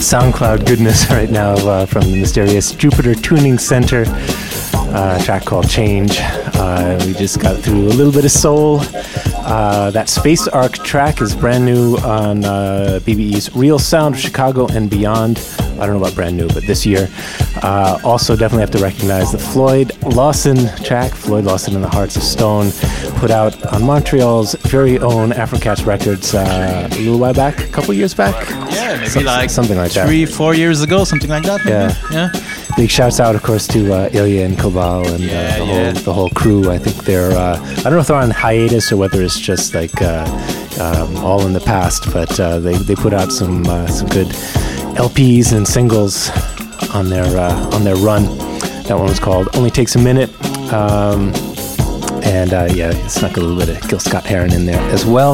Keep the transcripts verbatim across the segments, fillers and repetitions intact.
SoundCloud goodness right now uh, from the mysterious Jupiter Tuning Center. Uh, a track called Change. Uh, we just got through a little bit of soul. Uh, that Space Arc track is brand new on uh, B B E's Real Sound of Chicago and Beyond. I don't know about brand new, but this year. Uh, also, definitely have to recognize the Floyd Lawson track, Floyd Lawson and the Hearts of Stone, put out on Montreal's very own Afrocats Records uh, a little while back, a couple years back. Yeah, maybe Some, like something like that. Three, four years ago, something like that. Maybe. Yeah, yeah. Big shouts out, of course, to uh, Ilya and Kobal and Yeah, uh, the yeah. whole the whole crew. I think they're. Uh, I don't know if they're on hiatus or whether it's just like uh, um, all in the past, but uh, they they put out some uh, some good L Ps and singles on their uh, on their run. That one was called "Only Takes a Minute," um, and uh, yeah, snuck a little bit of Gil Scott Heron in there as well.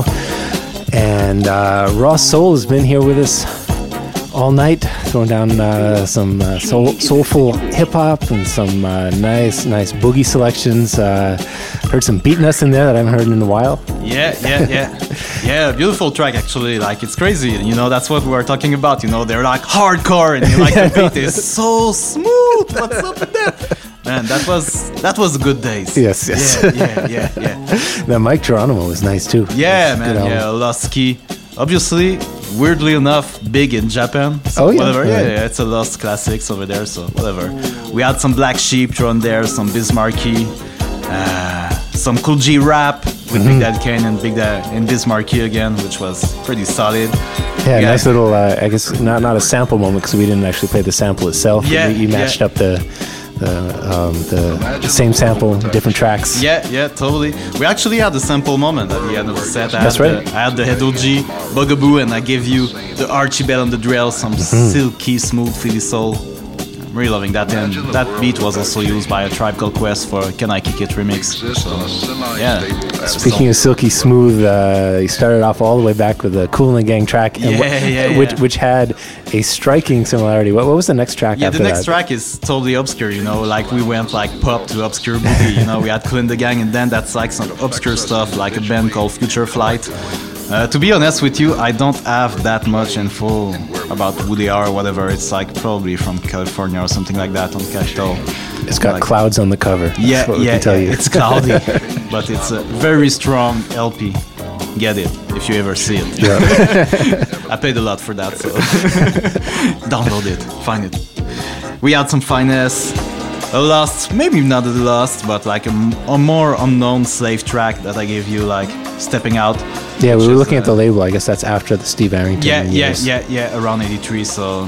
And uh, Raw Soul has been here with us all night, throwing down uh, some uh, soul, soulful hip hop and some uh, nice, nice boogie selections. Uh, heard some Beatin' Us in there that I haven't heard in a while. Yeah, yeah, yeah. Yeah, beautiful track actually. Like, it's crazy. You know, that's what we were talking about. You know, they're like hardcore and you like the beat is so smooth. What's up with that? Man, that was that was good days. Yes, yes. Yeah, yeah, yeah, yeah. The Mike Geronimo was nice too. Yeah, Good man. album. Yeah, Lost Key. Obviously, weirdly enough, big in Japan. So Oh, yeah, whatever. yeah. Yeah, yeah, it's a Lost Classics over there. So whatever. We had some Black Sheep thrown there, some Bismarcky, uh, some Cool G rap with Mm-hmm. Big Daddy Kane and Big Daddy and Bismarcky again, which was pretty solid. Yeah, Yeah. nice little. Uh, I guess not not a sample moment because we didn't actually play the sample itself. Yeah, you, you matched yeah. up the the um, the same sample, different tracks. Yeah, yeah, totally. We actually had a sample moment at the end of the set. I That's had right. The, I had the Head O G, Bugaboo, and I gave you the Archie Bell on the drill, some Mm-hmm. silky, smooth, Philly soul. I'm really loving that. And that beat was also used by a Tribe Called Quest for Can I Kick It remix. So, yeah. Speaking of silky smooth, uh, he started off all the way back with the Kool and the Gang track, and Yeah, wh- yeah, which yeah. which had a striking similarity. What, what was the next track Yeah, after the next that? track is totally obscure, you know, like we went like pop to obscure boogie, you know, we had Kool and the Gang, and then that's like some obscure stuff, like a band called Future Flight. Uh, to be honest with you, I don't have that much info about who they are or whatever. It's like probably from California or something like that on Capitol. It's got like, clouds on the cover. Yeah, That's what we yeah, can tell yeah, you. it's cloudy, but it's a very strong L P. Get it if you ever see it. Yeah. I paid a lot for that, so download it, find it. We had some finesse, a lost, maybe not a lost, but like a, m- a more unknown slave track that I gave you, like Stepping Out. Yeah, we which were is, looking at uh, the label. I guess that's after the Steve Arrington Yeah, yeah, years. yeah, yeah, around eighty-three. So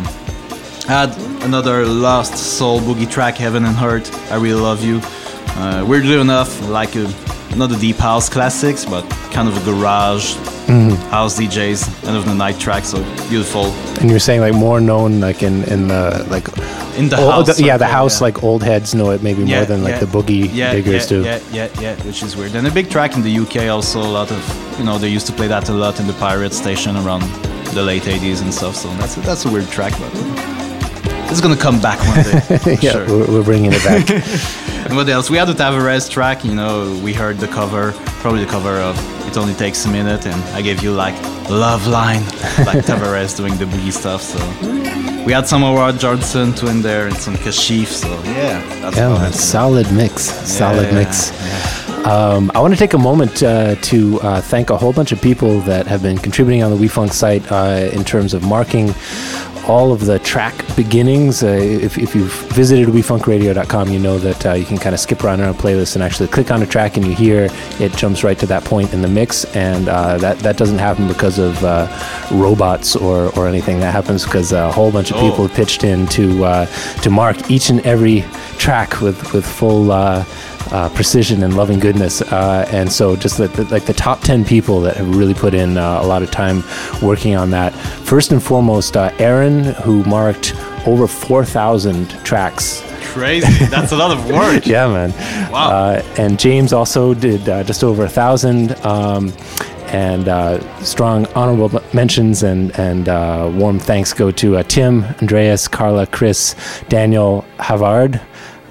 I had another lost soul boogie track, Heaven and Hurt, I Really Love You. Uh, weirdly enough, like a, not a deep house classics, but kind of a garage house D Js, end of the night track, so beautiful. And you're saying like more known like in in the like In the old- house. the- yeah, the circle, house yeah. like old heads know it maybe more than like yeah. the boogie yeah, diggers yeah, do. Yeah, yeah, yeah, which is weird. And a big track in the U K also, a lot of, you know, they used to play that a lot in the pirate station around the late eighties and stuff, so that's a, that's a weird track, but it's gonna come back one day. for yeah, sure. we're, we're bringing it back. And what else? We had the Tavares track, you know, we heard the cover, probably the cover of It Only Takes a Minute, and I gave you like Love Line, like Tavares doing the boogie stuff, so. We had some Howard Johnson too in there and some Kashif, so yeah. That's Yeah, fun. man, solid mix, solid Yeah, mix. yeah. Um, I want to take a moment uh, to uh, thank a whole bunch of people that have been contributing on the WeFunk site uh, in terms of marking all of the track beginnings. Uh, if, if you've visited we funk radio dot com, you know that uh, you can kind of skip around on a playlist and actually click on a track and you hear it jumps right to that point in the mix. And uh, that, that doesn't happen because of uh, robots or, or anything. That happens because a whole bunch of Oh. people pitched in to uh, to mark each and every track with, with full uh, uh, precision and loving goodness. Uh, and so just the, the, like the top ten people that have really put in uh, a lot of time working on that. First and foremost, uh, Aaron, who marked over four thousand tracks. Crazy, that's a lot of work. Yeah, man. Wow. Uh, and James also did uh, just over a thousand. Um, and uh, strong honorable mentions and, and uh, warm thanks go to uh, Tim, Andreas, Carla, Chris, Daniel, Havard.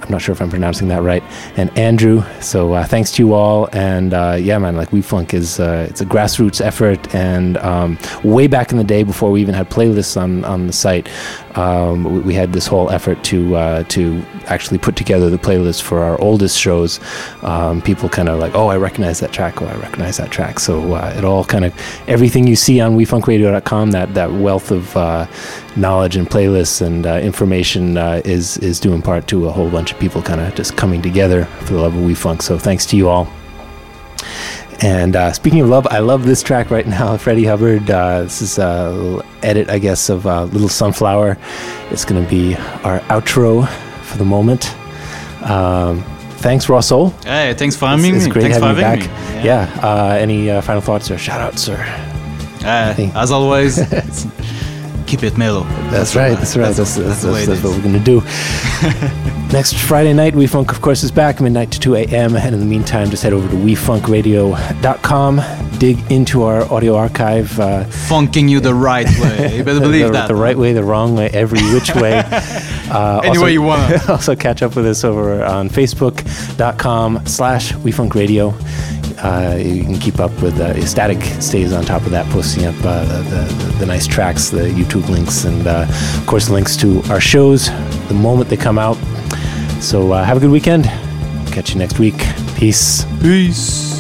I'm not sure if I'm pronouncing that right, and Andrew. So uh, thanks to you all. And uh, yeah, man, like We Funk is uh, it's a grassroots effort. And um, way back in the day, before we even had playlists on, on the site, um, we, we had this whole effort to uh, to actually put together the playlist for our oldest shows. Um, people kind of like, oh, I recognize that track. Oh, I recognize that track. So uh, it all kind of, everything you see on we funk radio dot com, that, that wealth of uh, knowledge and playlists and uh, information uh, is is due in part to a whole bunch of people kind of just coming together for the love of We Funk. So thanks to you all. And uh, speaking of love, I love this track right now, Freddie Hubbard. Uh, this is a little edit, I guess, of uh, Little Sunflower. It's going to be our outro for the moment. Um, thanks, Russell. Hey, thanks for having me. It's great thanks having for you back. Me. Yeah. yeah uh, any uh, final thoughts or shout-outs? Or uh, as always, keep it mellow. That's, that's right. That's right. That's, that's, that's, that's, that's what we're going to do. Next Friday night, We Funk, of course, is back, midnight to two a.m. And in the meantime, just head over to we funk radio dot com. Dig into our audio archive. Uh, Funking you the right way. You better believe the, that. The right way, the wrong way, every which way. Uh, Any way you want to. Also catch up with us over on facebook.com slash WeFunkRadio. Uh, you can keep up with uh, Static stays on top of that, posting up uh, the, the, the nice tracks, the YouTube links, and uh, of course links to our shows the moment they come out. So uh, have a good weekend. Catch you next week. Peace. Peace.